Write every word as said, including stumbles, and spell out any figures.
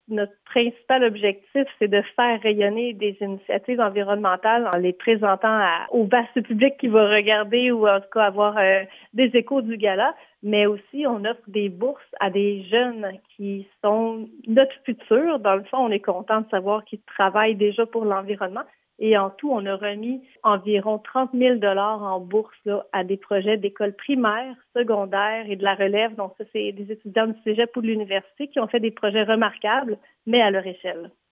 notre principal objectif, c'est de faire rayonner des initiatives environnementales en les présentant à, au vaste public qui va regarder ou en tout cas avoir euh, des échos du gala. Mais aussi, on offre des bourses à des jeunes qui sont notre futur. Dans le fond, on est content de savoir qu'ils travaillent déjà pour l'environnement. Et en tout, on a remis environ trente mille dollars en bourse là, à des projets d'écoles primaires, secondaires et de la relève. Donc ça, c'est des étudiants du cégep ou de l'université qui ont fait des projets remarquables, mais à leur échelle.